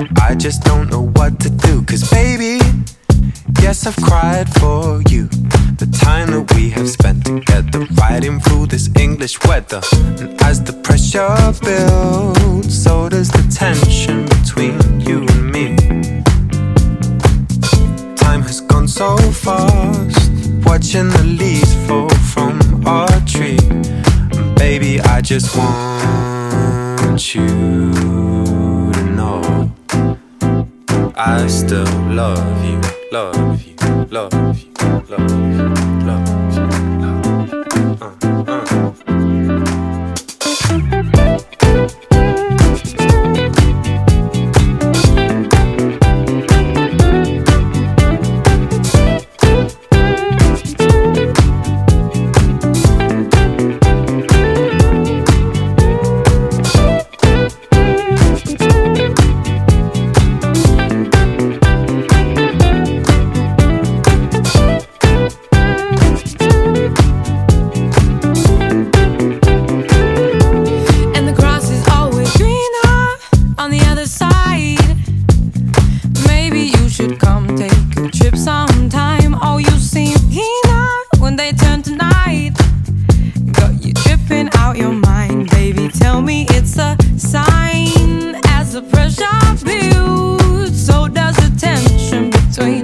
I just don't know what to do. 'Cause baby, yes, I've cried for you. The time that we have spent together, riding through this English weather. And as the pressure builds, so does the tension between you and me. Time has gone so fast, watching the leaves fall from our tree. And baby, I just want you to know I still love you, love you, love you, love you, love you, love you. Sign as the pressure builds, so does the tension between